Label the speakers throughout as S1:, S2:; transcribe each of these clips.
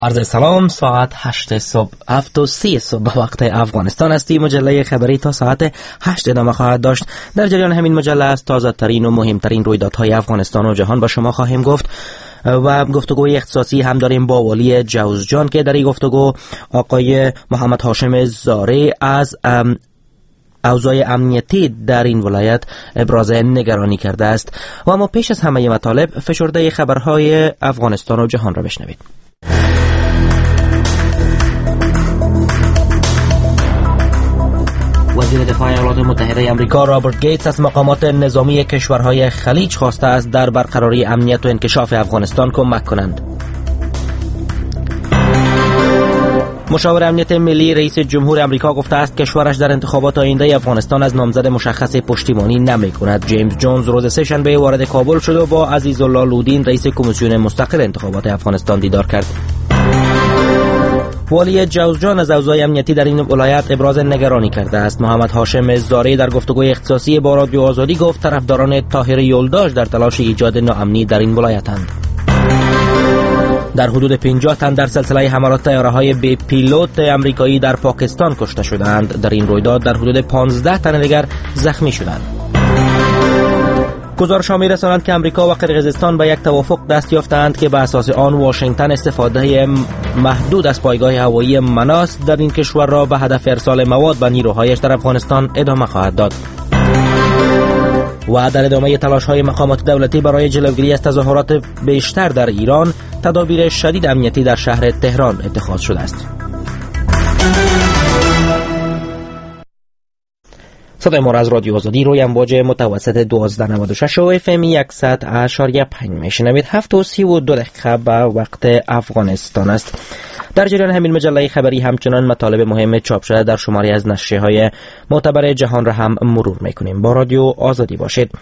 S1: عرض سلام. ساعت 8 صبح 7:30 صبح به وقت افغانستان استی. مجله خبری تا ساعت 8 ادامه خواهد داشت. در جریان همین مجله از تازه ترین و مهمترین رویدادهای افغانستان و جهان با شما خواهیم گفت و گفتگوی اختصاصی هم داریم با والی جوزجان که در این گفتگو آقای محمد هاشم زاره از اوضاع امنیتی در این ولایت ابراز نگرانی کرده است. و اما پیش از همه مطالب فشرده خبرهای افغانستان و جهان را بشنوید. وزیر دفاع ایالات متحده آمریکا رابرت گیتس از مقامات نظامی کشورهای خلیج خواسته است در برقراری امنیت و انکشاف افغانستان کمک کنند. مشاور امنیت ملی رئیس جمهور آمریکا گفته است کشورش در انتخابات آینده افغانستان از نامزد مشخص پشتیبانی نمی‌کند. جیمز جونز روز سه‌شنبه وارد کابل شد و با عزیزالله لودین رئیس کمیسیون مستقل انتخابات افغانستان دیدار کرد. والی جوزجان از اوضاع امنیتی در این ولایت ابراز نگرانی کرده است. محمد هاشم زاره در گفتگوی اختصاصی با رادیو آزادی گفت طرفداران طاهر یلداش در تلاش ایجاد ناامنی در این ولایتند. در حدود 50 تن در سلسله حملات طیاره‌های بی پیلوت آمریکایی در پاکستان کشته شدند. در این رویداد در حدود 15 تن دیگر زخمی شدند. گزارش‌ها می‌رسانند که آمریکا و قرقیزستان به یک توافق دست یافتند که به اساس آن واشنگتن استفاده محدود از پایگاه هوایی مناس در این کشور را به هدف ارسال مواد به نیروهایش در افغانستان ادامه خواهد داد. و در ادامه تلاش‌های مقامات دولتی برای جلوگیری از تظاهرات بیشتر در ایران، تدابیر شدید امنیتی در شهر تهران اتخاذ شده است. صدای ما از رادیو آزادی روی امواج متوسط 1296 و FM 100.5 میشنوید. 7:32 به وقت افغانستان است. در جریان همین مجله خبری همچنان مطالب مهم چاپ شده در شماری از نشریه‌های معتبر جهان را هم مرور میکنیم. با رادیو آزادی باشید.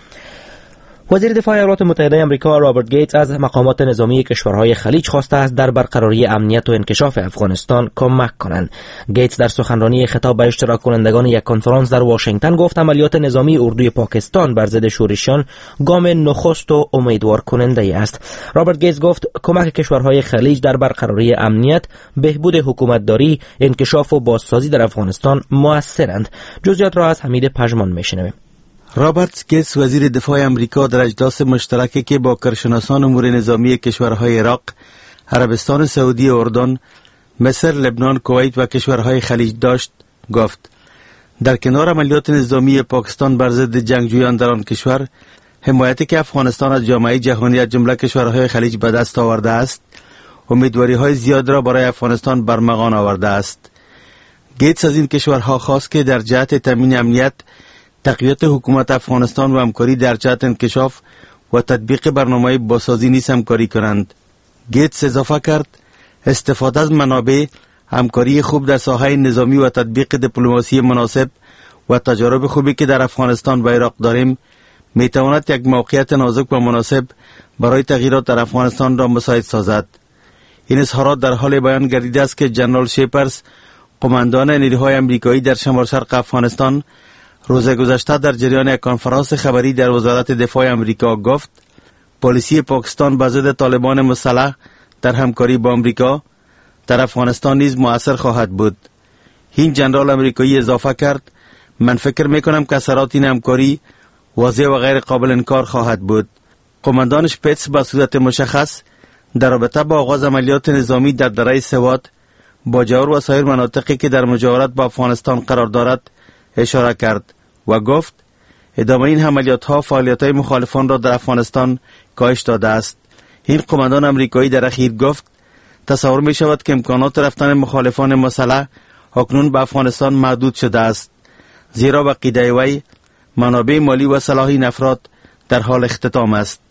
S1: وزیر دفاع ایالات متحده آمریکا رابرت گیتس از مقامات نظامی کشورهای خلیج خواسته است در برقراری امنیت و انکشاف افغانستان کمک کنند. گیتس در سخنرانی خطاب به اشتراک کنندگان یک کنفرانس در واشنگتن گفت عملیات نظامی اردوی پاکستان بر ضد شورشیان گام نخست و امیدوار کننده است. رابرت گیتس گفت کمک کشورهای خلیج در برقراری امنیت، بهبود حکومتداری، انکشاف و بازسازی در افغانستان موثرند. جزئیات را از حمید پژمان میشنویم.
S2: رابرت گیتس وزیر دفاع امریکا در اجلاس مشترکی که با کارشناسان امور نظامی کشورهای عراق، عربستان سعودی، اردن، مصر، لبنان، کویت و کشورهای خلیج داشت گفت در کنار عملیات نظامی پاکستان بر ضد جنگجویان در آن کشور، حمایتی که افغانستان از جامعه جهانی از جمله کشورهای خلیج به دست آورده است، امیدواری‌های زیاد را برای افغانستان برمغان آورده است. گیتس از این کشورها خواست که در جهت تامین امنیت، تقویت حکومت افغانستان و همکاری در جهت انکشاف و تطبیق برنامه بازسازی نیز همکاری کنند. گیتس اضافه کرد استفاده از منابع، همکاری خوب در ساحه نظامی و تطبیق دیپلماسی مناسب و تجارب خوبی که در افغانستان و عراق داریم میتواند یک موقعیت نازک و مناسب برای تغییرات در افغانستان را مساعد سازد. این اظهارات در حال بیان گردیده است که جنرال شیپرز، قماندان نیروهای آمریکایی در شمال شرق افغانستان، روز گذشته در جریان یک کنفرانس خبری در وزارت دفاع آمریکا گفت پالیسی پاکستان به ضد طالبان مسلح در همکاری با آمریکا در افغانستان نیز مؤثر خواهد بود. این جنرال آمریکایی اضافه کرد من فکر میکنم که اثرات این همکاری واضح و غیر قابل انکار خواهد بود. قماندان شپیتس به صورت مشخص در رابطه با آغاز عملیات نظامی در دره سوات با جور و سایر مناطقی که در مجاورت با افغانستان قرار دارد اشاره کرد و گفت ادامه این عملیات ها فعالیت های مخالفان را در افغانستان کاهش داده است. این قماندان آمریکایی در اخیر گفت تصور می شود که امکانات رفتن مخالفان مسلح اکنون به افغانستان محدود شده است، زیرا به عقیده وی منابع مالی و سلاح این افراد در حال اختتام است.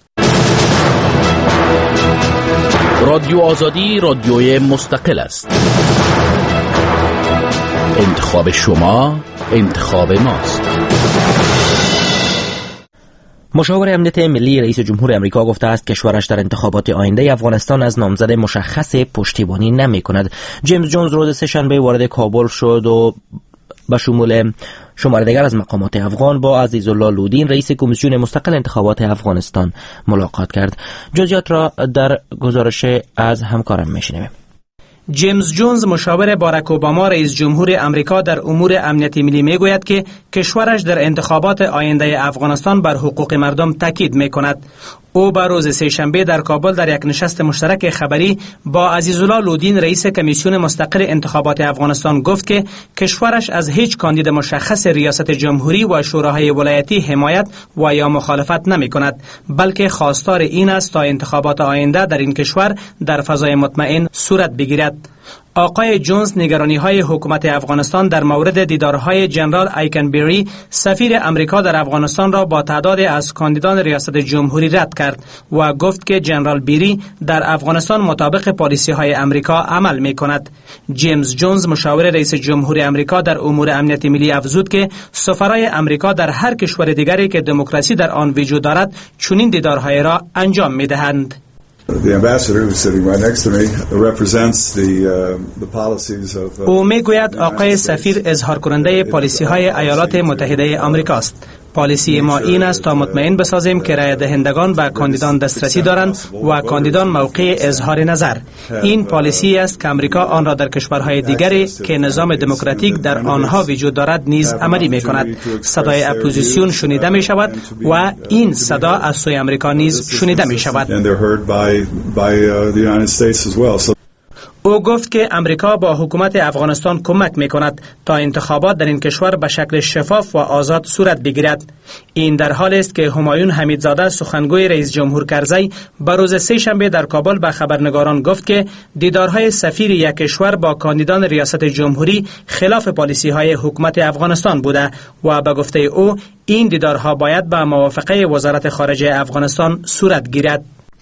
S3: رادیو آزادی رادیوی مستقل است. انتخاب شما انتخاب ماست.
S1: مشاور امنیت ملی رئیس جمهور آمریکا گفته است کشورش در انتخابات آینده افغانستان از نامزد مشخص پشتیبانی نمی کند. جیمز جونز روز سه‌شنبه وارد کابل شد و به شمول شماره دیگر از مقامات افغان با عزیزالله لودین رئیس کمیسیون مستقل انتخابات افغانستان ملاقات کرد. جزئیات را در گزارش از همکارم میشنویم.
S4: جیمز جونز مشاور باراک اوباما رئیس جمهور امریکا در امور امنیت ملی میگوید که کشورش در انتخابات آینده افغانستان بر حقوق مردم تاکید میکند. او به روز سه‌شنبه در کابل در یک نشست مشترک خبری با عزیزالله لودین رئیس کمیسیون مستقل انتخابات افغانستان گفت که کشورش از هیچ کاندید مشخص ریاست جمهوری و شوراهای ولایتی حمایت و یا مخالفت نمی کند، بلکه خواستار این است تا انتخابات آینده در این کشور در فضای مطمئن صورت بگیرد. آقای جونز نگرانی‌های حکومت افغانستان در مورد دیدارهای جنرال ایکنبری سفیر امریکا در افغانستان را با تعداد از کاندیدان ریاست جمهوری رد کرد و گفت که جنرال بیری در افغانستان مطابق پالیسی‌های امریکا عمل می‌کند. جیمز جونز مشاور رئیس جمهور امریکا در امور امنیت ملی افزود که سفرای امریکا در هر کشور دیگری که دموکراسی در آن وجود دارد چنین دیدارهای را انجام می‌دهند. او میگوید آقای سفیر اظهار کننده پالیسی های ایالات متحده آمریکاست. پالیسی ما این است تا مطمئن بسازیم که رای دهندگان به کاندیدان دسترسی دارند و کاندیدان موقع اظهار نظر. این پالیسی است که امریکا آن را در کشورهای دیگری که نظام دموکراتیک در آنها وجود دارد نیز عملی می کند. صدای اپوزیسیون شنیده می شود و این صدا از سوی امریکا نیز شنیده می شود. او گفت که امریکا با حکومت افغانستان کمک می‌کند تا انتخابات در این کشور به شکل شفاف و آزاد صورت بگیرد. این در حالی است که همایون حمیدزاده سخنگوی رئیس جمهور کرزی به روز سه‌شنبه در کابل به خبرنگاران گفت که دیدارهای سفیر یک کشور با کاندیدان ریاست جمهوری خلاف پالیسی‌های حکومت افغانستان بوده و به گفته او این دیدارها باید به موافقه وزارت خارجه افغانستان صورت گیرد.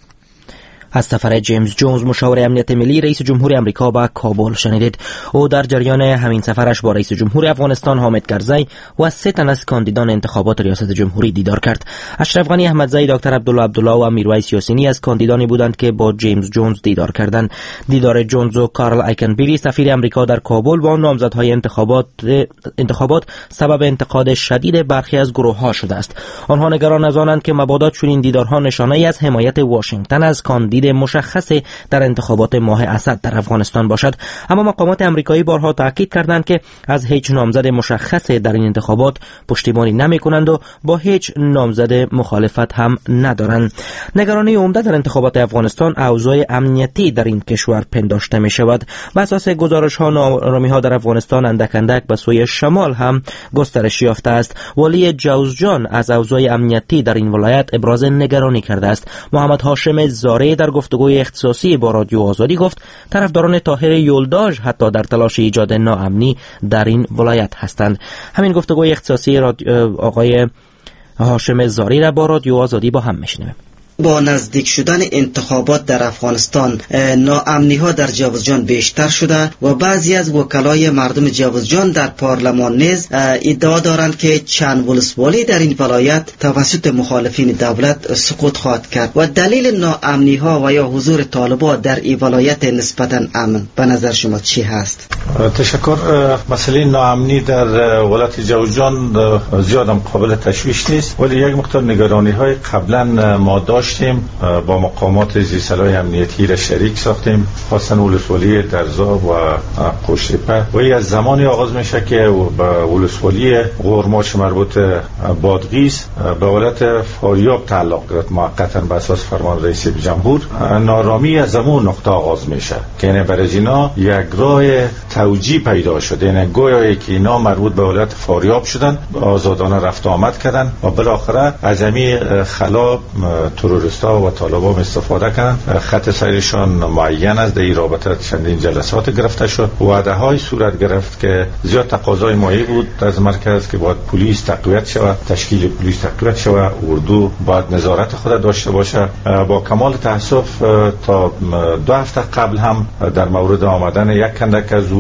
S1: از سفر جیمز جونز مشاور امنیت ملی رئیس جمهور امریکا به کابل شنیدید. او در جریان همین سفرش با رئیس جمهور افغانستان حامد کرزی و 3 تن از کاندیدان انتخابات ریاست جمهوری دیدار کرد. اشرف غنی احمدزی، دکتر عبدالله و میرویس یاسینی از کاندیدانی بودند که با جیمز جونز دیدار کردند. دیدار جونز و کارل ایکنبری سفیر امریکا در کابل با نامزدهای انتخابات سبب انتقاد شدید برخی از گروه‌ها شده است. آنها نگران از آنند که مبادا چنین دیدارها نشانه‌ای از حمایت واشنگتن از کاندید مشخص در انتخابات ماه اسد در افغانستان باشد، اما مقامات امریکایی بارها تاکید کردند که از هیچ نامزد مشخص در این انتخابات پشتیبانی نمی‌کنند و با هیچ نامزد مخالفت هم ندارند. نگرانی عمده در انتخابات افغانستان اوضاع امنیتی در این کشور پنداشته می‌شود. بر اساس گزارش‌ها ناآرامی‌ها در افغانستان اندک به سوی شمال هم گسترش یافته است. ولی جوزجان از اوضاع امنیتی در این ولایت ابراز نگرانی کرده است. محمد هاشم زاره در گفتگوی اختصاصی با رادیو آزادی گفت طرفداران طاهر یلداژ حتی در تلاش ایجاد ناامنی در این ولایت هستند. همین گفتگوی اختصاصی آقای هاشم زاری را با رادیو آزادی با هم میشنویم.
S5: با نزدیک شدن انتخابات در افغانستان ناامنی ها در جوزجان بیشتر شده و بعضی از وکلای مردم جوزجان در پارلمان نیز ادعا دارند که چند ولسوالی در این ولایت توسط مخالفین دولت سقوط خواهد کرد و دلیل ناامنی ها و یا حضور طالبان در این ولایت نسبتا امن به نظر شما چی هست؟
S6: تشکر. مسئله ناامنی در ولایت جوزجان زیادم قابل تشویش نیست، ولی یک مقدار نگرانی های قبلا ما داشتیم با مقامات زیرسلاح امنیتی را شریک ساختیم، خاصا ولسوالی درزا و قوشتپه و از زمانی آغاز میشه که به ولسوالی غرماچ مربوط بادغیس به ولایت فاریاب تعلق گرفت موقتا به اساس فرمان رئیس جمهور. نارامی از زمان نقطه آغاز میشه که یعنی برای اینا یک راه توجیه پیدا شده، یعنی گویایی که اینا مربوط به ولایت فاریاب شدن، آزادانه رفت آمد کردن و بالاخره از همین خلا تروریستا و طالبان استفاده کردن. خط سیرشان معین است، در این رابطه چندین جلسات گرفته شد، وعده های صورت گرفت که زیاد تقاضای مالی بود از مرکز که باید پلیس تقویت شود، تشکیل پلیس تقویت شود، اردو باید نظارت خود داشته باشه. با کمال تاسف تا 2 هفته قبل هم در مورد آمدن یک کندک از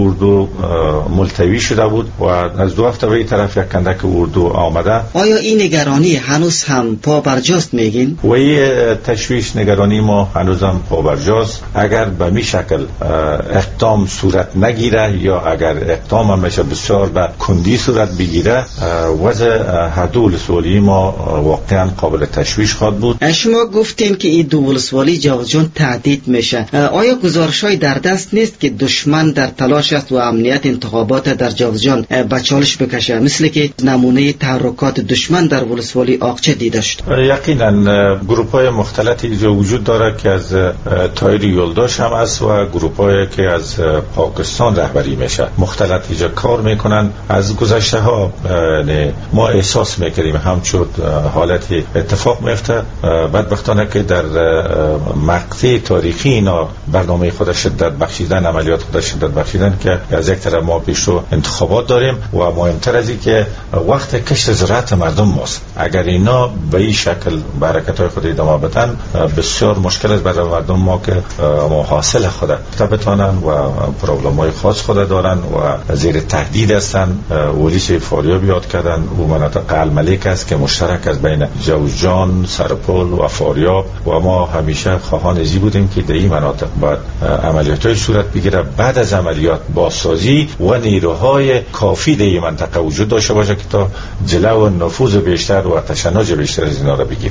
S6: اردو ملتوی شده بود و از 2 هفته به این طرف یک کندک اردو آمده.
S5: آیا این نگرانی هنوز هم پابرجاست میگین؟
S6: و این تشویش نگرانی ما هنوز هم پابرجاست. اگر به می شکل اقدام صورت نگیره یا اگر اقدام هم بسیار به کندی صورت بگیره، وضع هر دو ولسوالی ما واقعا قابل تشویش خواهد بود.
S5: شما گفتین که این دو ولسوالی جوزجان تهدید میشه. آیا گزارش‌های در دست نیست که دشمن در تلاش است و امنیت انتخابات در جوزجان به چالش بکشه، مثل که نمونه تحرکات دشمن در ولسوالی آقچه دیده شد؟
S6: یقینا گروه‌های مختلفی اینجا وجود داره که از تایر یولداش هم است و گروه‌هایی که از پاکستان رهبری میشه مختلف اینجا کار میکنن. از گذشته ها ما احساس میکردیم همچون حالتی اتفاق میفته. بدبختانه که در مقطع تاریخی اینا برنامه خودش شدت بخشیدن، عملیات خودش شدت بخشیدن که از یک طرف ما پیشرو انتخابات داریم و مهمتر از این که وقت کشت زراعت مردم ماست. اگر اینا به این شکل حرکت‌های خود ادامه بدن بسیار مشکل است برای مردم ما که حاصل خود بتوانن و پروبلم‌های خاص خود دارن و زیر تهدید هستن. ولیش فاریاب یاد کردن و مناطق الملک است که مشترک است بین جوزجان، سرپل و فاریاب و ما همیشه خواهان ازی بودیم که در این مناطق باید عملیات‌های صورت بگیره. بعد از عملیات بازسازی و نیروهای کافی در این منطقه وجود داشته باشه که تا جلو و نفوذ بیشتر و تشنج بیشتر از اینا را بگیره.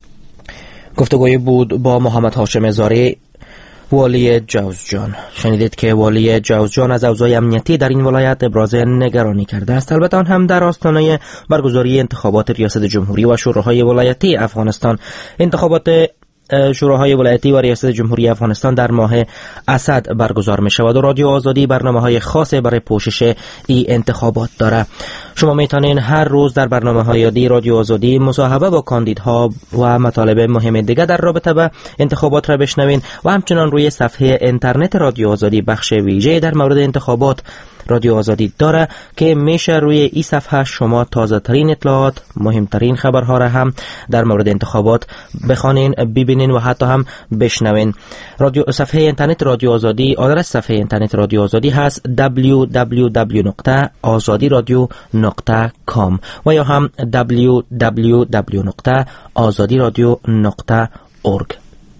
S1: گفتگوی بود با محمد هاشم زاری، والی جوزجان. شنیدید که والی جوزجان از اوضاع امنیتی در این ولایت ابراز نگرانی کرده است. البته آن هم در آستانه برگزاری انتخابات ریاست جمهوری و شوراهای ولایتی افغانستان. انتخابات شوراهای ولایتی و ریاست جمهوری افغانستان در ماه اسد برگزار می شود و رادیو آزادی برنامه‌های خاصی برای پوشش این انتخابات داره. شما میتونین هر روز در برنامه‌های رادیو آزادی مصاحبه با کاندیدها و مطالب مهم دیگه در رابطه با انتخابات را بشنوین و همچنان روی صفحه اینترنت رادیو آزادی بخش ویژه در مورد انتخابات رادیو آزادی داره که میشه روی این صفحه شما تازه ترین اطلاعات، مهمترین خبرها را هم در مورد انتخابات بخوانین، ببینین و حتی هم بشنوین. صفحه اینترنت رادیو آزادی، آدرس صفحه اینترنت رادیو آزادی هست www.azadiradio.com و یا هم www.azadiradio.org.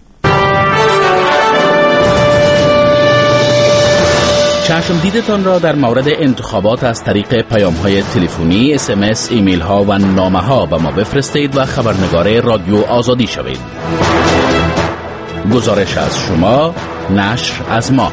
S3: چشم دیدتان را در مورد انتخابات از طریق پیام‌های تلفنی، SMS، ایمیل‌ها و نامه‌ها به ما بفرستید و خبرنگار رادیو آزادی شوید. گزارش از شما، نشر از ما.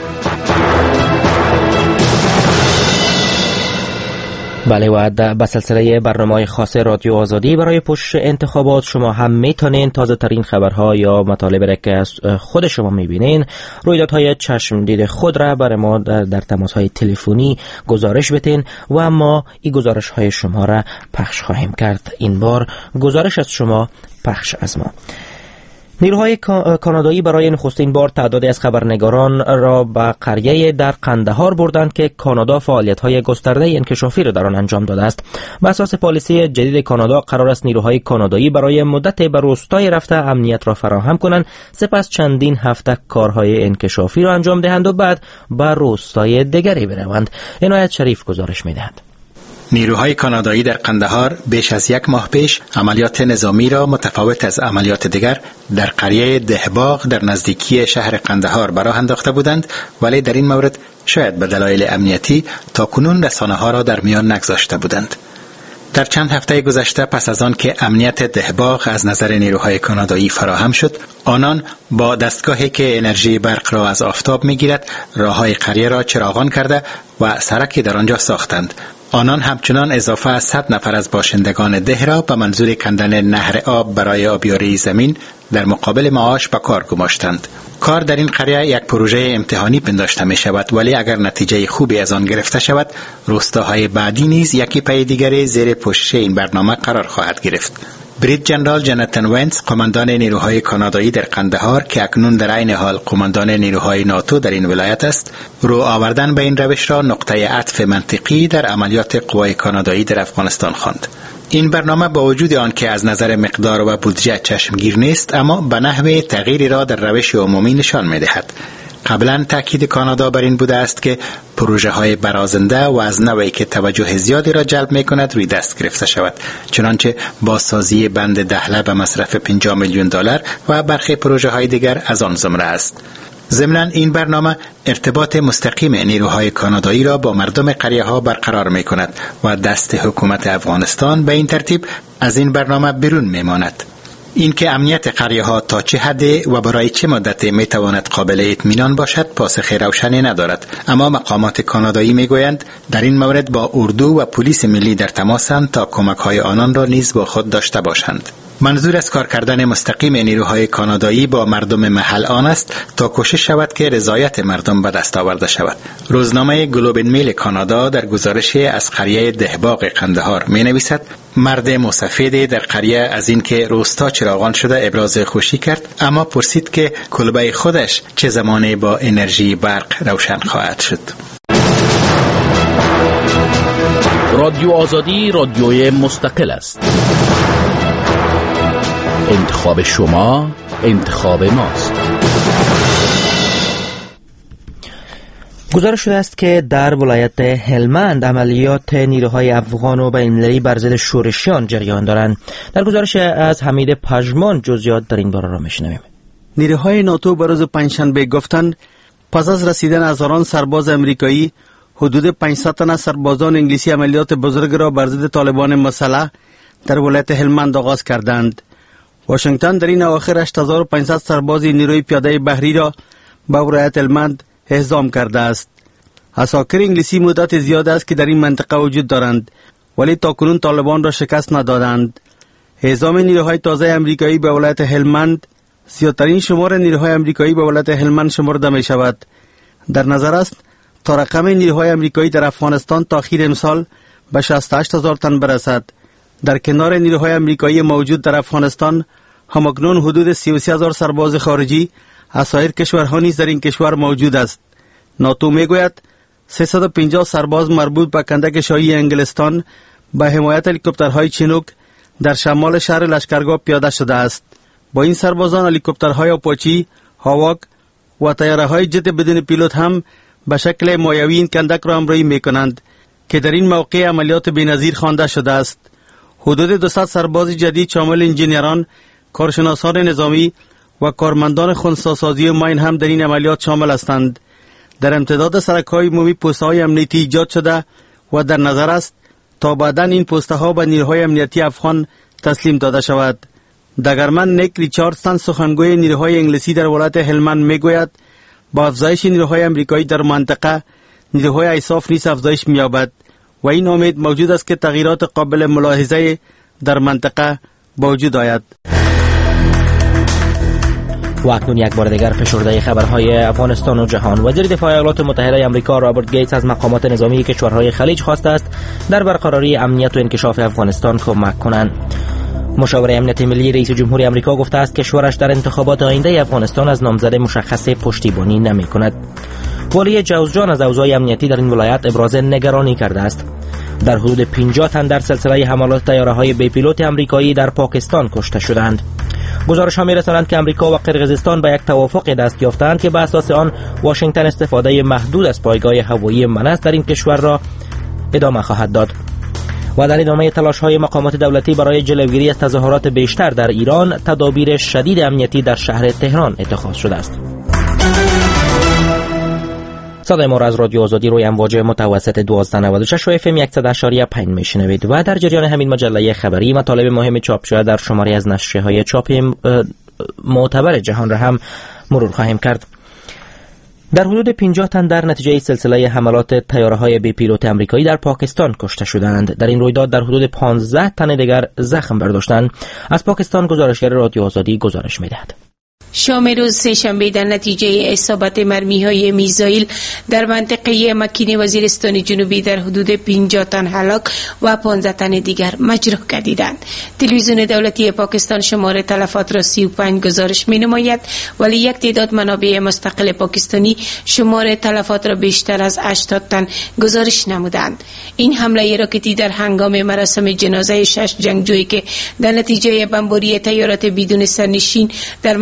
S1: بله و به سلسله برنامه‌های خاص رادیو آزادی برای پوشش انتخابات شما هم میتونین تازه ترین خبرها یا مطالب را که از خود شما میبینین، رویدادهای چشم دید خود را برای ما در تماس‌های تلفنی گزارش بدین و ما این گزارش‌های شما را پخش خواهیم کرد. این بار گزارش از شما، پخش از ما. نیروهای کانادایی برای نخستین بار تعدادی از خبرنگاران را به قریه در قندهار بردند که کانادا فعالیت‌های گسترده انکشافی را در آن انجام داده است. بر اساس پالیسی جدید کانادا قرار است نیروهای کانادایی برای مدت به روستای رفته امنیت را فراهم کنند، سپس چندین هفته کارهای انکشافی را انجام دهند و بعد به روستای دیگری بروند. عنایت شریف گزارش می‌دهد.
S7: نیروهای کانادایی در قندهار بیش از یک ماه پیش عملیات نظامی را متفاوت از عملیات دیگر در قریه دهباغ در نزدیکی شهر قندهار به راه انداخته بودند، ولی در این مورد شاید به دلایل امنیتی تاکنون رسانه‌ها را در میان نگذاشته بودند. در چند هفته گذشته پس از آن که امنیت دهباغ از نظر نیروهای کانادایی فراهم شد، آنان با دستگاهی که انرژی برق را از آفتاب می‌گیرد راه‌های قریه را چراغان کرده و سرکی در آنجا ساختند. آنان همچنان اضافه از 100 نفر از باشندگان ده را به منظور کندن نهر آب برای آبیاری زمین در مقابل معاش به کار گماشتند. کار در این قریه یک پروژه امتحانی پنداشته می شود، ولی اگر نتیجه خوبی از آن گرفته شود، روستاهای بعدی نیز یکی پی دیگری زیر پوشش این برنامه قرار خواهد گرفت. بریت جنرال جاناتان وینس، قماندان نیروهای کانادایی در قندهار که اکنون در عین حال قماندان نیروهای ناتو در این ولایت است، رو آوردن به این روش را نقطه عطف منطقی در عملیات قوای کانادایی در افغانستان خواند. این برنامه با وجود آن که از نظر مقدار و بودجه چشمگیر نیست، اما به نحو تغییری را در روش عمومی نشان می‌دهد. قبلا تاکید کانادا بر این بوده است که پروژه های برازنده و از نوعی که توجه زیادی را جلب می کند روی دست گرفته شود، چنانچه بازسازی بند دهله به مصرف 50 میلیون دلار و برخی پروژه های دیگر از آن زمره است. ضمناً این برنامه ارتباط مستقیم نیروهای کانادایی را با مردم قریه ها برقرار می کند و دست حکومت افغانستان به این ترتیب از این برنامه بیرون می ماند. اینکه امنیت قریه ها تا چه حد و برای چه مدت می تواند قابل اطمینان باشد پاسخ روشنی ندارد، اما مقامات کانادایی می گویند در این مورد با اردو و پلیس ملی در تماسند تا کمک های آنان را نیز با خود داشته باشند. منظور از کار کردن مستقیم نیروهای کانادایی با مردم محل آن است تا کوشش شود که رضایت مردم به دست آورده شود. روزنامه گلوب میل کانادا در گزارشی از قریه دهباغ قندهار می نویسد مرد مسافری در قریه از اینکه روستا چراغان شده ابراز خوشی کرد، اما پرسید که کلبه خودش چه زمانی با انرژی برق روشن خواهد شد.
S3: رادیو آزادی رادیوی مستقل است. انتخاب شما انتخاب ماست.
S1: گزارش شده است که در ولایت هلمند عملیات نیروهای افغان و بین‌المللی بر ضد شورشیان جریان دارند. در گزارش از حمید پژمان جزئیات در این باره را میشنویم.
S2: نیروهای ناتو بر روز پنجشنبه گفتند پس از رسیدن هزاران سرباز امریکایی، حدود 500 تن سربازان انگلیسی عملیات بزرگ را بر ضد طالبان مسلح در ولایت هلمند آغاز کردند. واشنگتن در این اواخر 8500 سرباز نیروی پیاده بحری را به ولایت هلمند اعزام کرده است. عساکر انگلیسی مدت زیاد است که در این منطقه وجود دارند، ولی تاکنون طالبان را شکست ندادند. اعزام نیروهای تازه امریکایی به ولایت هلمند زیادترین شمار نیروهای امریکایی به ولایت هلمند شمرده می شود. در نظر است تا رقم نیروهای امریکایی در افغانستان تا اخیر امسال به 68000 تن برسد. در کنار نیروهای امریکایی موجود در افغانستان، همکنون حدود 33000 سرباز خارجی از سایر کشورها نیز در این کشور موجود است. ناتو میگوید 350 سرباز مربوط به کندک شاهی انگلستان به حمایت هلیکوپترهای چینوک در شمال شهر لشکرگاه پیاده شده است. با این سربازان هلیکوپترهای آپاچی، هاواک و طیاره‌های جت بدون پیلوت هم به شکل مایوی این کندک را همراهی میکنند که در این موقع عملیات بی‌نظیر خوانده شده است. حدود 200 سرباز جدید شامل انجینیران، کارشناسان نظامی و کارمندان خنثی‌سازی ماین هم در این عملیات شامل هستند. در امتداد سرک‌های عمومی پست‌های امنیتی ایجاد شده و در نظر است تا بعداً این پست‌ها به نیروهای امنیتی افغان تسلیم داده شود. دگرمن نیک ریچاردسون سخنگوی نیروهای انگلیسی در ولایت هلمند میگوید با افزایش نیروهای امریکایی در منطقه، نیروهای ایساف نیز افزایش می‌یابد و این امید موجود است که تغییرات قابل ملاحظه در منطقه با وجود آید.
S1: و اکنون یک بار دیگر فشرده خبرهای افغانستان و جهان. وزیر دفاع ایالات متحده آمریکا رابرت گیتس از مقامات نظامی کشورهای خلیج خواسته است در برقراری امنیت و انکشاف افغانستان کمک کنند. مشاور امنیت ملی رئیس جمهوری آمریکا گفته است که کشورش در انتخابات آینده افغانستان از نامزد مشخص پشتیبانی نمی‌کند. والی جوزجان از اوضاع امنیتی در این ولایت ابراز نگرانی کرده است. در حدود 50 تن در سلسله حملات طیاره‌های بی پیلوت آمریکایی در پاکستان کشته شدند. گزارش‌ها می‌رسانند که آمریکا و قرقیزستان به یک توافق دست یافتند که به اساس آن واشنگتن استفاده محدود از پایگاه هوایی منس در این کشور را ادامه خواهد داد. و در ادامه تلاش‌های مقامات دولتی برای جلوگیری از تظاهرات بیشتر در ایران، تدابیر شدید امنیتی در شهر تهران اتخاذ شده است. صدای ما را از رادیو آزادی روی امواج متوسط 1296 و FM 100.5 میشنوید و در جریان همین مجله خبری مطالب مهم چاپ شده در شماری از نشریه‌های چاپی معتبر جهان را هم مرور خواهیم کرد. در حدود 50 تن در نتیجه سلسله حملات طیاره‌های بی پیلوت آمریکایی در پاکستان کشته شدند. در این رویداد در حدود 15 تن دیگر زخم برداشتند. از پاکستان گزارشگر رادیو آزادی گزارش می‌دهد.
S8: شام روز سه‌شنبه در نتیجه اصابت مرمی‌های میزایل در منطقه مکین وزیرستان جنوبی در حدود 50 تن هلاک و 15 تن دیگر مجروح گردیدند. تلویزیون دولتی پاکستان شمار تلفات را 35 گزارش می‌نماید، ولی یک تعداد منابع مستقل پاکستانی شمار تلفات را بیشتر از 80 تن گزارش نمودند. این حمله راکتی در هنگام مراسم جنازه 6 جنگجویی که در نتیجه بمباری طیارات بدون سرنشین در منطقه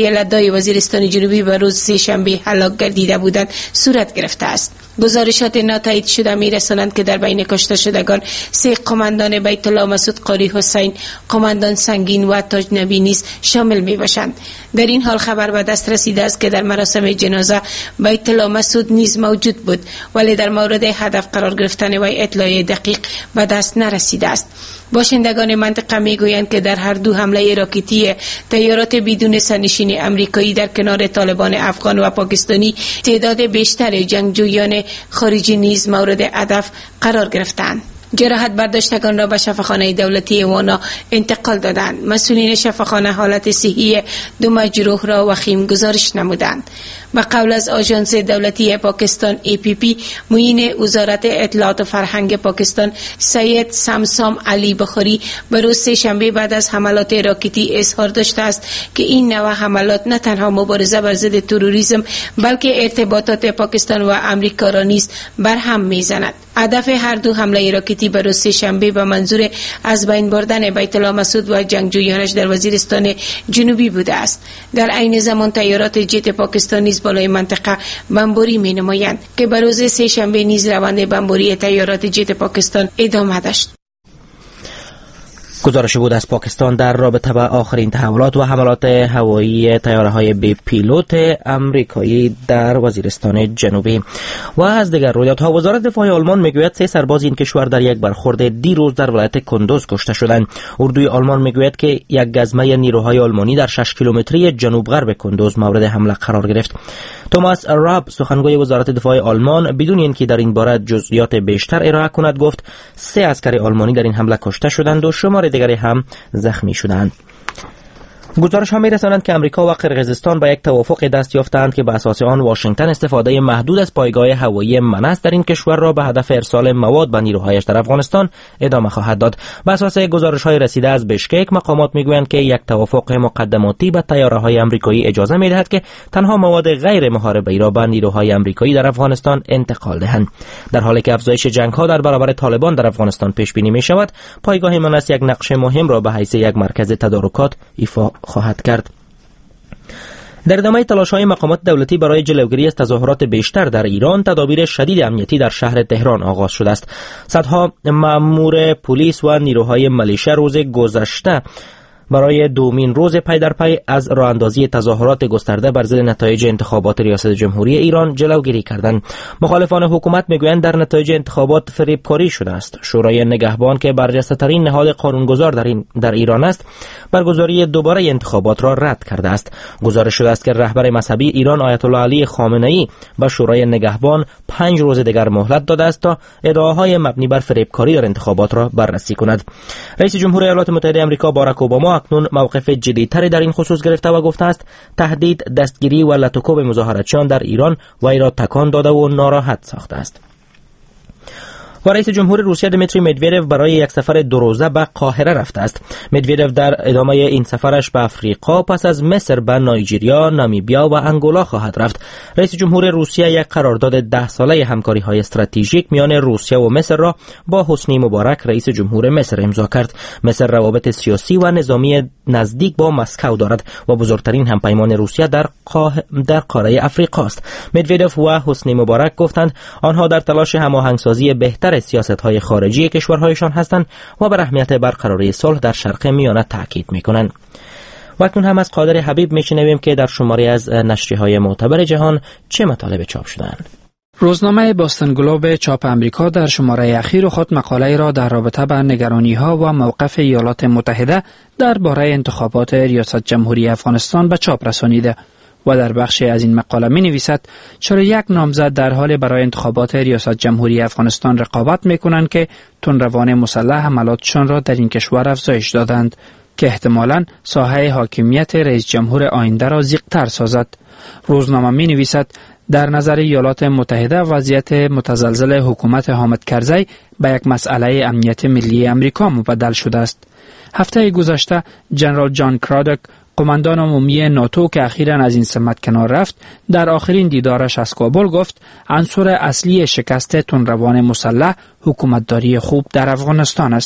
S8: ایالت‌های وزیرستان جنوبی به روز سه‌شنبه هلاک گردیده بودند صورت گرفته است. گزارشات ناتایید شده می‌رسانند که در بین کشته شدگان 3 قماندان بیت الله مسعود قاری حسین، قماندان سنگین و تاج نبی نیز شامل می‌باشند. در این حال خبر به دست رسیده است که در مراسم جنازه بیت الله مسعود نیز موجود بود، ولی در مورد هدف قرار گرفتن وی اطلاع دقیق به دست نرسیده است. باشندگان منطقه میگویند که در هر دو حمله راکتی طیارات بدون سرنشین امریکایی در کنار طالبان افغان و پاکستانی تعداد بیشتر جنگجویان خارجی نیز مورد هدف قرار گرفتند. جراحت برداشتگان را به شفاخانه دولتی وانا انتقال دادند. مسئولین شفاخانه حالت صحی 2 مجروح را وخیم گزارش نمودند. به قول از آژانس دولتی پاکستان APP، معین وزارت اطلاعات و فرهنگ پاکستان سید سمسام علی بخاری به روز سه‌شنبه بعد از حملات راکتی اظهار داشته است که این نوع حملات نه تنها مبارزه بر ضد تروریسم بلکه ارتباطات پاکستان و امریکا را نیز برهم میزند. هدف هر دو حمله راکتی به روز سه‌شنبه به منظور از بین بردن بیت الله مسعود و جنگجویانش در وزیرستان جنوبی بوده است. در عین زمان طیارات جت پاکستانی بالای منطقه بمباری می نمایند که به روز سه‌شنبه نیز روند بمباری طیارات جت پاکستان ادامه داشت.
S1: گزارش بود از پاکستان در رابطه با آخرین تحولات و حملات هوایی طیاره‌های بی پیلوت آمریکایی در وزیرستان جنوبی. و از دیگر رویدادها، وزارت دفاع آلمان میگوید 3 سرباز این کشور در یک برخورد دیروز در ولایت کندوز کشته شدند. اردوی آلمان میگوید که یک گزمه نیروهای آلمانی در 6 کیلومتری جنوب غرب کندوز مورد حمله قرار گرفت. توماس راب، سخنگوی وزارت دفاع آلمان، بدون اینکه در این باره جزئیات بیشتر ارائه کند گفت 3 عسکر آلمانی در این حمله کشته شدند و شمار دیگری هم زخمی شدند. گزارش ها می‌رسانند که امریکا و قرقیزستان با یک توافق دست یافتند که به اساس آن واشنگتن استفاده محدود از پایگاه هوایی منس در این کشور را به هدف ارسال مواد به نیروهایش در افغانستان ادامه خواهد داد. به اساس گزارش‌های رسیده از بشکک، مقامات می‌گویند که یک توافق مقدماتی به طیاره‌های آمریکایی اجازه می‌دهد که تنها مواد غیر محاربه‌ای را به نیروهای آمریکایی در افغانستان انتقال دهند. در حالی که افزایش جنگ‌ها در برابر طالبان در افغانستان پیش بینی می‌شود، پایگاه منس یک نقش مهم را به حیث یک مرکز تدارکات ایفا خواهد کرد. در ادامه تلاش‌های مقامات دولتی برای جلوگیری از تظاهرات بیشتر در ایران، تدابیر شدید امنیتی در شهر تهران آغاز شده است. صدها مأمور پلیس و نیروهای ملیشه روز گذشته برای دومین روز پی در پی از راه اندازی تظاهرات گسترده بر ضد نتایج انتخابات ریاست جمهوری ایران جلوگیری کردند. مخالفان حکومت میگویند در نتایج انتخابات فریبکاری شده است. شورای نگهبان که برجسته‌ترین نهاد قانونگذار در ایران است، برگزاری دوباره انتخابات را رد کرده است. گزارش شده است که رهبر مذهبی ایران آیت الله علی خامنه‌ای به شورای نگهبان 5 روز دیگر مهلت داده است تا ادعاهای مبنی بر فریبکاری در انتخابات را بررسی کند. رئیس جمهور ایالات متحده آمریکا باراک اوباما اکنون موقف جدی‌تری در این خصوص گرفته و گفته است تهدید، دستگیری و لطوکوب مظاهراتچیان در ایران وی را تکان داده و ناراحت ساخته است. و رئیس جمهور روسیه دمیتری مدودوف برای یک سفر 2 روزه به قاهره رفته است. مدودوف در ادامه این سفرش به افریقا پس از مصر به نایجریا، نامیبیا و انگولا خواهد رفت. رئیس جمهور روسیه یک قرارداد 10 ساله همکاری‌های استراتژیک میان روسیه و مصر را با حسنی مبارک رئیس جمهور مصر امضا کرد. مصر روابط سیاسی و نظامی نزدیک با مسکو دارد و بزرگترین همپیمان روسیه در قاره افریقا است. مدودوف و حسنی مبارک گفتند آنها در تلاش هماهنگسازی بهتر سیاست‌های خارجی کشورهایشان هستند و بر اهمیت برقراری صلح در شرق میانه تاکید می‌کنند. و اکنون هم از قادر حبیب می‌شنویم که در شماری از نشریه‌های معتبر جهان چه مطالب چاپ شده‌اند.
S9: روزنامه باستن گلوب چاپ امریکا در شماره اخیر خود مقاله را در رابطه با نگرانی‌ها و موقف ایالات متحده درباره انتخابات ریاست جمهوری افغانستان به چاپ رسانیده و در بخشی از این مقاله می نویسد چرا یک نامزد در حال برای انتخابات ریاست جمهوری افغانستان رقابت می کنند که تندروان مسلح حملاتشان را در این کشور افزایش دادند که احتمالاً ساحه حاکمیت رئیس جمهور آینده را ضیق‌تر سازد. روزنامه می نویسد در نظر ایالات متحده وضعیت متزلزل حکومت حامد کرزی به یک مسئله امنیت ملی امریکا مبدل شده است. هفته گذشته جنرال جان کرادک، قماندان عمومی ناتو که اخیراً از این سمت کنار رفت، در آخرین دیدارش از کابل گفت عنصر اصلی شکست تندروان مسلح حکومتداری خوب در افغانستان است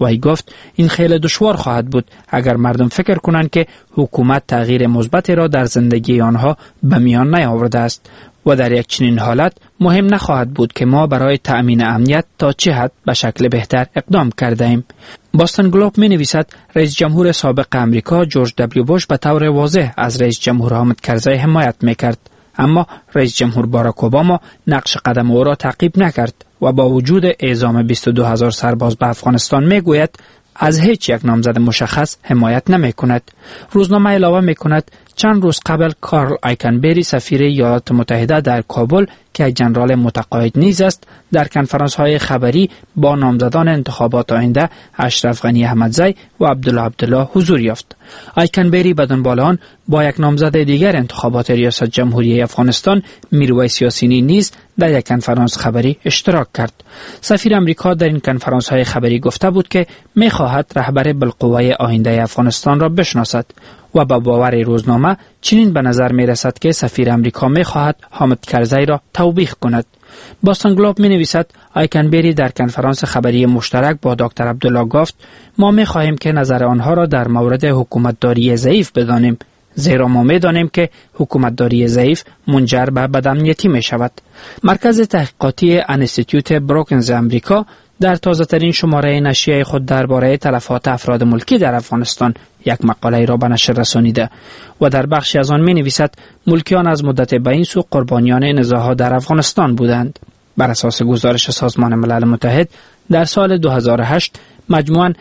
S9: وی گفت این خیلی دشوار خواهد بود اگر مردم فکر کنند که حکومت تغییر مثبتی را در زندگی آنها به میان نیاورده است و در یک چنین حالت مهم نخواهد بود که ما برای تأمین امنیت تا چه حد به شکل بهتر اقدام کرده ایم. باستن گلوب می نویسد رئیس جمهور سابق امریکا جورج دبلیو بوش به طور واضح از رئیس جمهور حامد کرزی حمایت می کرد، اما رئیس جمهور باراک اوباما نقش قدم او را تعقیب نکرد و با وجود اعزام 22,000 سرباز به افغانستان می گوید از هیچ یک نامزد مشخص حمایت نمی کند. روزنامه علاوه می کند چند روز قبل کارل آیکنبری سفیر ایالات متحده در کابل که جنرال متقاعد نیز است در کنفرانس های خبری با نامزدان انتخابات آینده اشرف غنی احمدزی و عبدالله حضور یافت. آیکنبری به دنبال آن با یک نامزد دیگر انتخابات ریاست جمهوری افغانستان میرویس یاسینی نیز در یک کنفرانس خبری اشتراک کرد. سفیر امریکا در این کنفرانس های خبری گفته بود که می خواهد رهبر بالقوه آینده افغانستان را بشناسد و با باور روزنامه چنین به نظر می رسد که سفیر امریکا می خواهد حامد کرزی را توبیخ کند. باستن گلوب می نویسد آیکنبری در کنفرانس خبری مشترک با دکتر عبدالله گفت ما می خواهیم که نظر آنها را در مورد حکومتداری ضعیف بدانیم، زیرا ما می دانیم که حکومتداری ضعیف منجر به بدامنیتی می شود. مرکز تحقیقاتی انستیتیوت بروکنز امریکا در تازه ترین شماره نشریه خود درباره تلفات افراد ملکی در افغانستان یک مقاله را به نشر رسانیده و در بخشی از آن می نویسد ملکیان از مدت به این سو قربانیان نزاع‌ها در افغانستان بودند. بر اساس گزارش سازمان ملل متحد در سال 2008 مجموعاً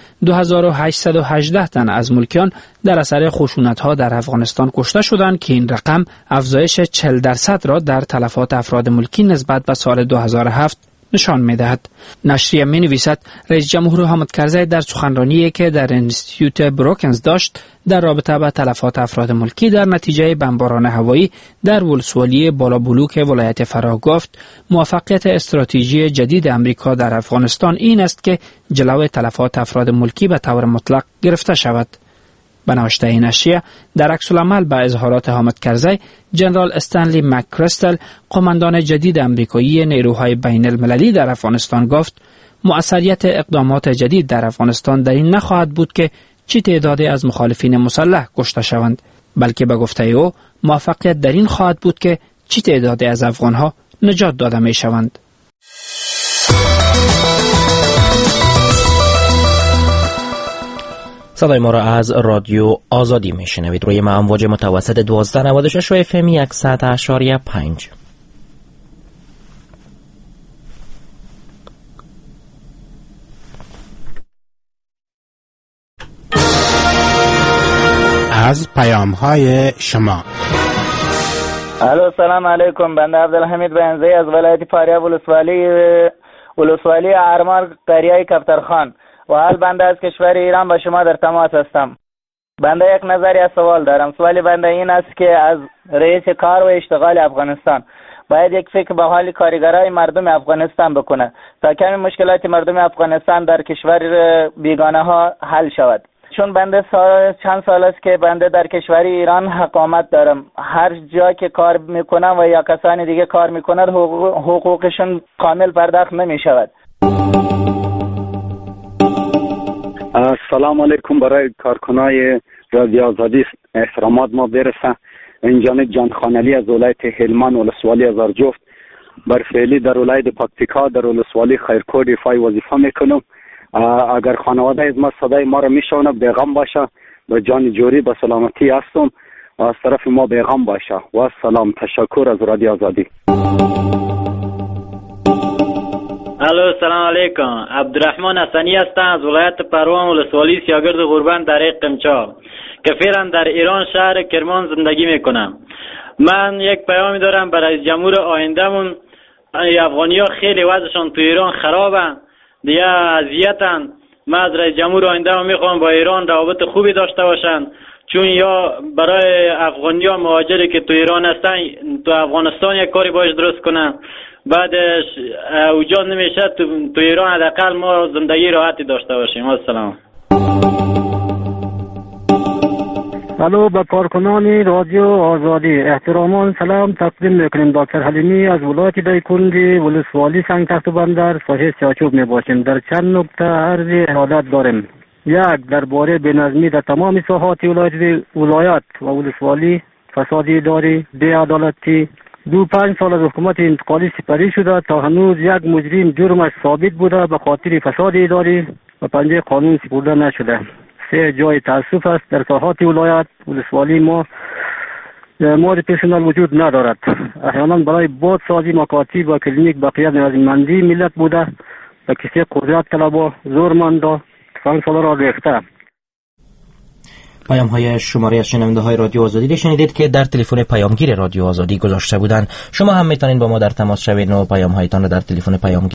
S9: 2818 تن از ملکیان در اثر خشونت‌ها در افغانستان کشته شدند که این رقم افزایش 40% را در تلفات افراد ملکی نسبت به سال 2007 نشان می‌دهد. نشریه می‌نویسد رئیس جمهور حامد کرزی در سخنرانی که در انستیتیوت بروکنز داشت در رابطه با تلفات افراد ملکی در نتیجه بمباران هوایی در ولسوالی بالابلوک ولایت فراه گفت موفقیت استراتژی جدید امریکا در افغانستان این است که جلوی تلفات افراد ملکی به طور مطلق گرفته شود. به نوشته نشریه در عکس العمل به اظهارات حامد کرزی، جنرال استنلی مک‌کریستل قماندان جدید آمریکایی نیروهای بین المللی در افغانستان گفت مؤثریت اقدامات جدید در افغانستان در این نخواهد بود که چه تعدادی از مخالفین مسلح کشته شوند، بلکه به گفته او موفقیت در این خواهد بود که چه تعدادی از افغانها نجات داده می شوند.
S1: صدای ما را از رادیو آزادی میشنوید روی امواج متوسط 1296 FM 100.5.
S10: از پیام‌های شما.
S11: الو سلام علیکم، بنده عبدالحمید بنزی از ولایت فاریاب ولسوالی ارمار قریه کفترخان و حال بنده از کشور ایران با شما در تماس هستم. بنده یک نظری از سوال دارم. سوال بنده این است که از رئیس کار و اشتغال افغانستان باید یک فکر به حال کارگرای مردم افغانستان بکنه تا کمی مشکلات مردم افغانستان در کشور بیگانه ها حل شود. چون بنده چند سال است که بنده در کشور ایران اقامت دارم. هر جا که کار میکنم و یا کسانی دیگه کار میکنند حقوقشون کامل پرداخت نمی شود.
S12: السلام علیکم. برای کارکنای رادیو آزادی احترامات ما برسه. این جانب جان خانعلی از ولایت هلمند ولسوالی هزارجفت بر فعلی در ولایت پکتیکا در ولسوالی خیرکوه دفاعی وظیفه میکنم. اگر خانواده از ما صدای ما را میشنوه بیغم باشه، به جان جوری به سلامتی هستم و از طرف ما بیغم باشه و سلام. تشکر از رادیو آزادی.
S13: الو سلام علیکم. عبدالرحمن حسنی هستم از ولایت پروان ولسوالی سیاگرد غربان در قمچا که فعلا در ایران شهر کرمان زندگی میکنم. من یک پیامی دارم برای جمهور آیندهمون. افغانی‌ها خیلی وضعشون تو ایران خرابه، دیگه اذیتن. من از رئیس جمهور آیندهمون میخوام با ایران روابط خوبی داشته باشن، چون یا برای افغانی‌ها مهاجری که تو ایران هستن تو افغانستان یک کاری باش درست کنن، بعدش اوجا نمیشه تو ایران حداقل ما زندگی راحتی داشته باشیم. السلام.
S14: الو، به کارکنان رادیو آزادی احترامان سلام تقدیم میکنیم. دکتر حلیمی از ولایت دایکنډي ولسوالی سنگ تخت بندر ساحل سیاچوب میباشیم. در چند نکته عرض ارادت داریم. یک، درباره بینظمی در تمام ساحات ولایت و ولسوالی، فساد اداری، بی‌عدالتی. 5 سال از حکومت انتقالی سپری شده، تا هنوز یک مجرم جرمش ثابت بوده به خاطر فساد اداری و پنجه قانون سپرده نشده. 3، جای تاسف است در ساحات ولایت ولسوالی ما پرسنل وجود ندارد. احیانا برای بازسازی مکاتب و کلینیک بقیه نیازمندی ملت بوده و کسی قدرت طلبا زورمندا 5 سال را ریخته.
S1: پیام های شماره از شنونده های رادیو آزادی را شنیدید که در تلفن پیامگیر رادیو آزادی گذاشته بودند. شما هم میتونید با ما در تماس شوید و پیام هایتان را در تلفن پیامگیر